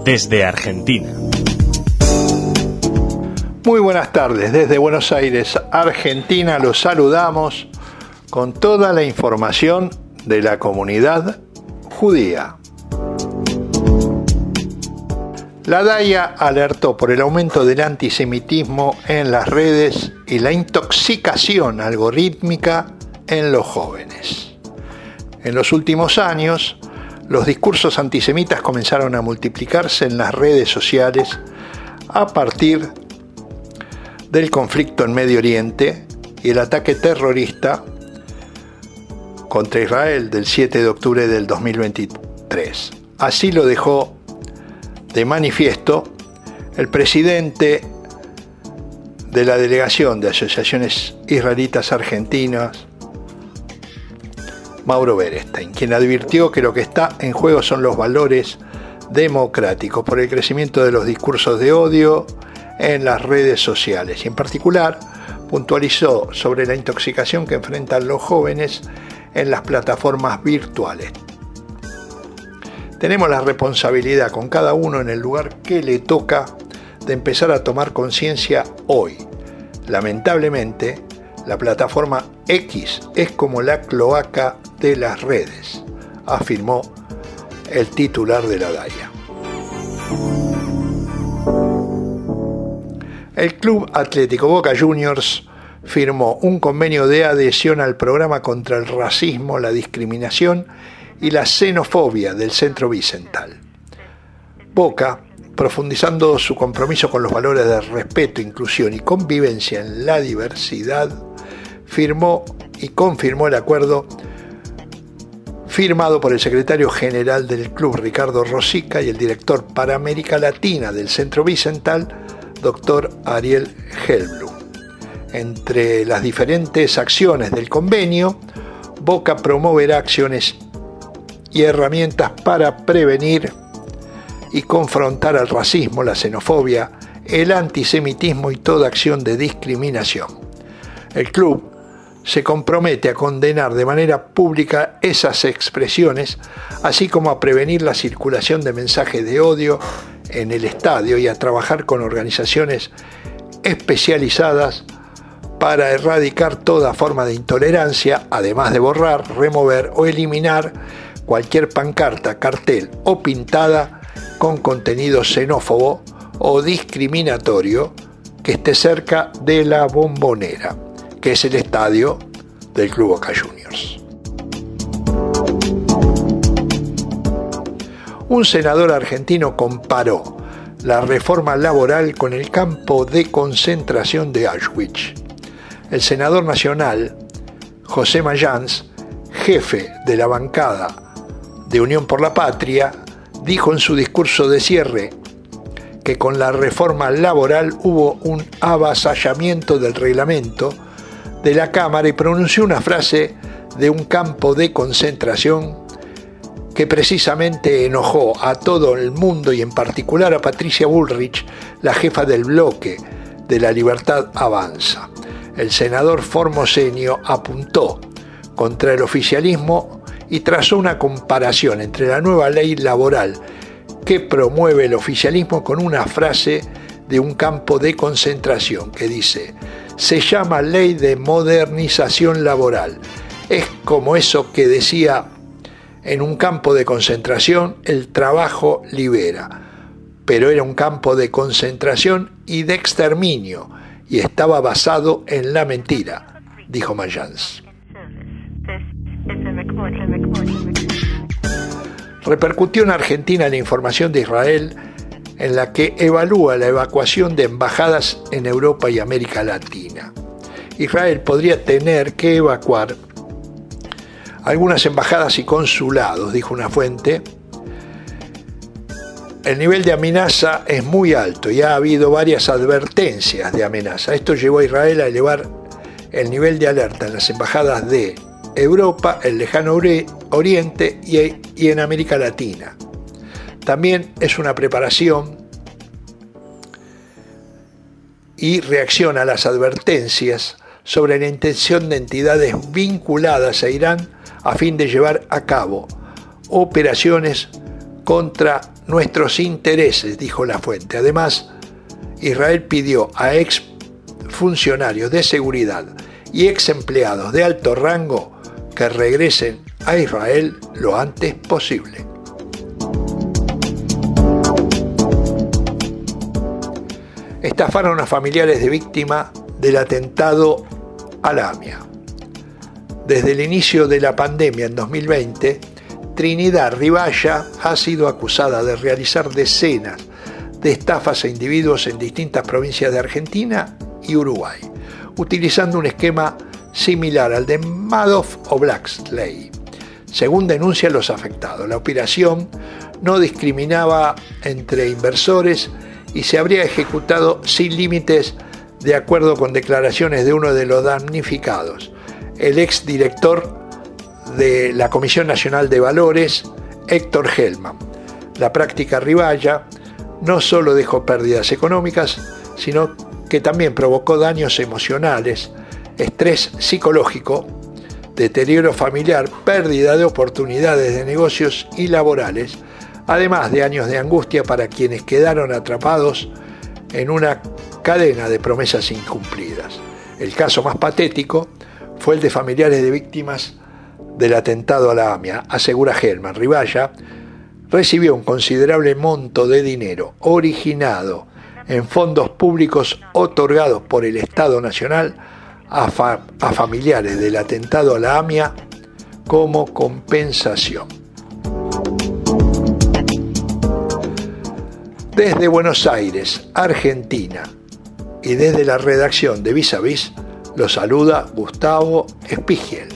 desde Argentina. Muy buenas tardes, desde Buenos Aires, Argentina, los saludamos con toda la información de la comunidad judía. La DAIA alertó por el aumento del antisemitismo en las redes y la intoxicación algorítmica en los jóvenes. En los últimos años, los discursos antisemitas comenzaron a multiplicarse en las redes sociales a partir del conflicto en Medio Oriente y el ataque terrorista contra Israel del 7 de octubre del 2023. Así lo dejó de manifiesto el presidente de la Delegación de Asociaciones Israelitas Argentinas, Mauro Berestein, quien advirtió que lo que está en juego son los valores democráticos por el crecimiento de los discursos de odio en las redes sociales, y en particular puntualizó sobre la intoxicación que enfrentan los jóvenes en las plataformas virtuales. Tenemos la responsabilidad con cada uno en el lugar que le toca de empezar a tomar conciencia hoy. Lamentablemente, la plataforma X es como la cloaca de las redes, afirmó el titular de la DAIA. El Club Atlético Boca Juniors firmó un convenio de adhesión al programa contra el racismo, la discriminación y la xenofobia del Centro Vicental. Boca, profundizando su compromiso con los valores de respeto, inclusión y convivencia en la diversidad, firmó y confirmó el acuerdo firmado por el secretario general del club, Ricardo Rosica, y el director para América Latina del Centro Vicental, Dr. Ariel Helblum. Entre las diferentes acciones del convenio, Boca promoverá acciones y herramientas para prevenir y confrontar al racismo, la xenofobia, el antisemitismo y toda acción de discriminación. El club se compromete a condenar de manera pública esas expresiones, así como a prevenir la circulación de mensajes de odio en el estadio y a trabajar con organizaciones especializadas para erradicar toda forma de intolerancia, además de borrar, remover o eliminar cualquier pancarta, cartel o pintada con contenido xenófobo o discriminatorio que esté cerca de la Bombonera, que es el estadio del Club Boca Juniors. Un senador argentino comparó la reforma laboral con el campo de concentración de Auschwitz. El senador nacional, José Mayans, jefe de la bancada de Unión por la Patria, dijo en su discurso de cierre que con la reforma laboral hubo un avasallamiento del reglamento de la Cámara y pronunció una frase de un campo de concentración que precisamente enojó a todo el mundo y en particular a Patricia Bullrich, la jefa del bloque de La Libertad Avanza. El senador formoseño apuntó contra el oficialismo y trazó una comparación entre la nueva ley laboral que promueve el oficialismo con una frase de un campo de concentración que dice: se llama Ley de Modernización Laboral. Es como eso que decía: en un campo de concentración el trabajo libera, pero era un campo de concentración y de exterminio y estaba basado en la mentira, dijo Mayans. Repercutió en Argentina la información de Israel en la que evalúa la evacuación de embajadas en Europa y América Latina. Israel podría tener que evacuar algunas embajadas y consulados, dijo una fuente. El nivel de amenaza es muy alto y ha habido varias advertencias de amenaza. Esto llevó a Israel a elevar el nivel de alerta en las embajadas de Europa, el Lejano Oriente y en América Latina. También es una preparación y reacción a las advertencias sobre la intención de entidades vinculadas a Irán a fin de llevar a cabo operaciones contra nuestros intereses, dijo la fuente. Además, Israel pidió a ex funcionarios de seguridad y ex empleados de alto rango que regresen a Israel lo antes posible. Estafaron a familiares de víctima del atentado a la AMIA. Desde el inicio de la pandemia en 2020, Trinidad Rivalla ha sido acusada de realizar decenas de estafas a individuos en distintas provincias de Argentina y Uruguay, utilizando un esquema similar al de Madoff o Blacksley. Según denuncian los afectados, la operación no discriminaba entre inversores y se habría ejecutado sin límites, de acuerdo con declaraciones de uno de los damnificados, el exdirector de la Comisión Nacional de Valores, Héctor Hellman. La práctica Rivalla no solo dejó pérdidas económicas, sino que también provocó daños emocionales, estrés psicológico, deterioro familiar, pérdida de oportunidades de negocios y laborales, además de años de angustia para quienes quedaron atrapados en una cadena de promesas incumplidas. El caso más patético fue el de familiares de víctimas del atentado a la AMIA, asegura Hellman. Rivalla recibió un considerable monto de dinero originado en fondos públicos otorgados por el Estado Nacional a familiares del atentado a la AMIA como compensación. Desde Buenos Aires, Argentina, y desde la redacción de Vis a Vis, los saluda Gustavo Espigiel.